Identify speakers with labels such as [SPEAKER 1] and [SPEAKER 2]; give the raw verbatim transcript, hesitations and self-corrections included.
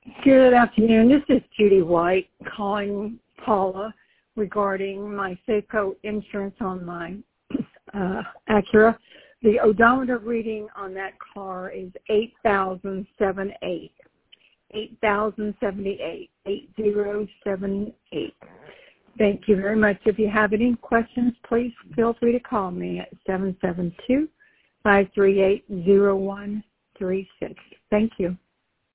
[SPEAKER 1] Good afternoon. This is Judy White calling Paula regarding my Safeco insurance on my uh, Acura. The odometer reading on that car is eight thousand seventy-eight. eight thousand seventy-eight. eight thousand seventy-eight. Thank you very much. If you have any questions, please feel free to call me at seven seven two, five three eight, zero one three six. Thank you.